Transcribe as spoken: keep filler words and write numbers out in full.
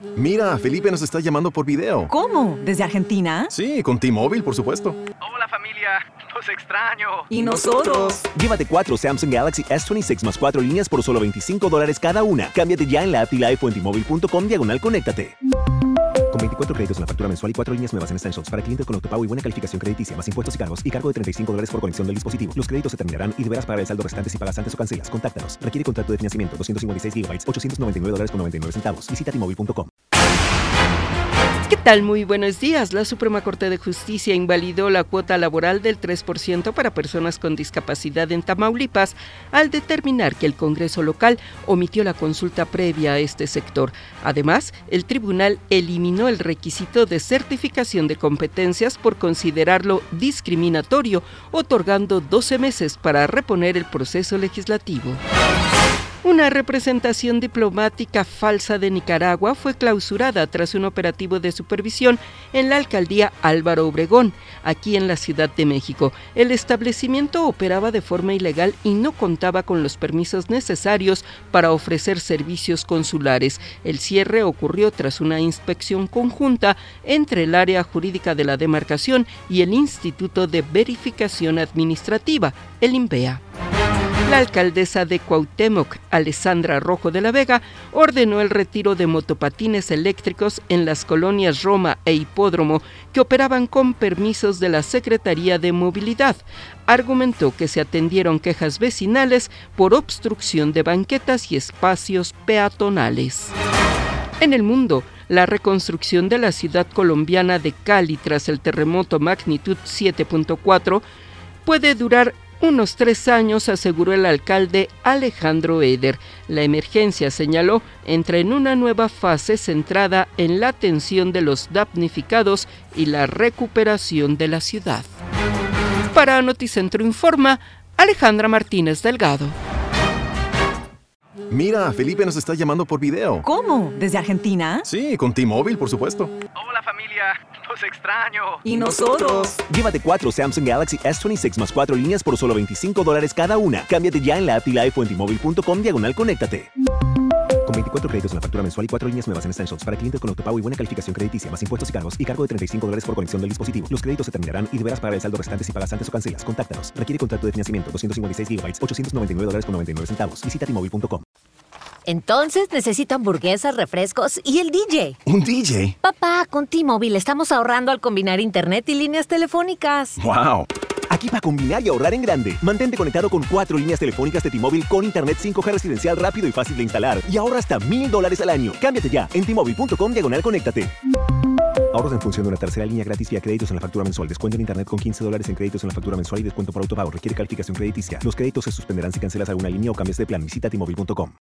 Mira, Felipe nos está llamando por video. ¿Cómo? ¿Desde Argentina? Sí, con T-Mobile, por supuesto. Hola familia, los extraño. ¿Y nosotros? Llévate cuatro Samsung Galaxy S veintiséis más cuatro líneas por solo veinticinco dólares cada una. Cámbiate ya en la app y la o en T-Mobile punto com diagonal conéctate. Con veinticuatro créditos en la factura mensual y cuatro líneas nuevas en Essentials para clientes con autopago y buena calificación crediticia, más impuestos y cargos y cargo de treinta y cinco dólares por conexión del dispositivo. Los créditos se terminarán y deberás pagar el saldo restante si pagas antes o cancelas. Contáctanos. Requiere contrato de financiamiento. doscientos cincuenta y seis gigabytes, ochocientos noventa y nueve dólares con noventa y nueve centavos. Visita T Mobile punto com. ¿Qué tal? Muy buenos días. La Suprema Corte de Justicia invalidó la cuota laboral del tres por ciento para personas con discapacidad en Tamaulipas al determinar que el Congreso local omitió la consulta previa a este sector. Además, el tribunal eliminó el requisito de certificación de competencias por considerarlo discriminatorio, otorgando doce meses para reponer el proceso legislativo. Una representación diplomática falsa de Nicaragua fue clausurada tras un operativo de supervisión en la alcaldía Álvaro Obregón, aquí en la Ciudad de México. El establecimiento operaba de forma ilegal y no contaba con los permisos necesarios para ofrecer servicios consulares. El cierre ocurrió tras una inspección conjunta entre el área jurídica de la demarcación y el Instituto de Verificación Administrativa, el INVEA. La alcaldesa de Cuauhtémoc, Alessandra Rojo de la Vega, ordenó el retiro de motopatines eléctricos en las colonias Roma e Hipódromo que operaban con permisos de la Secretaría de Movilidad. Argumentó que se atendieron quejas vecinales por obstrucción de banquetas y espacios peatonales. En el mundo, la reconstrucción de la ciudad colombiana de Cali tras el terremoto magnitud siete punto cuatro puede durar unos tres años, aseguró el alcalde Alejandro Eder. La emergencia, señaló, entra en una nueva fase centrada en la atención de los damnificados y la recuperación de la ciudad. Para Noticentro Informa, Alejandra Martínez Delgado. Mira, Felipe nos está llamando por video. ¿Cómo? ¿Desde Argentina? Sí, con T-Mobile, por supuesto. Hola familia, los extraño. ¿Y nosotros? Llévate cuatro Samsung Galaxy S veintiséis más cuatro líneas por solo veinticinco dólares cada una. Cámbiate ya en la app y la o en T Mobile punto com diagonal conéctate. Con veinticuatro créditos en la factura mensual y cuatro líneas nuevas en Essentials para clientes con autopago y buena calificación crediticia, más impuestos y cargos y cargo de treinta y cinco dólares por conexión del dispositivo. Los créditos se terminarán y deberás pagar el saldo restante si pagas antes o cancelas. Contáctanos. Requiere contrato de financiamiento. doscientos cincuenta y seis gigabytes, ochocientos noventa y nueve dólares con noventa y nueve centavos. Visita T Mobile punto com. Entonces necesito hamburguesas, refrescos y el D J. ¿Un D J? Papá, con T-Mobile estamos ahorrando al combinar internet y líneas telefónicas. ¡Wow! Aquí para combinar y ahorrar en grande. Mantente conectado con cuatro líneas telefónicas de T-Mobile con internet cinco G residencial rápido y fácil de instalar. Y ahorra hasta mil dólares al año. Cámbiate ya en T Mobile punto com diagonal conéctate. Ahorros en función de una tercera línea gratis vía créditos en la factura mensual. Descuento en internet con quince dólares en créditos en la factura mensual y descuento por autopago. Requiere calificación crediticia. Los créditos se suspenderán si cancelas alguna línea o cambias de plan. Visita T Mobile punto com.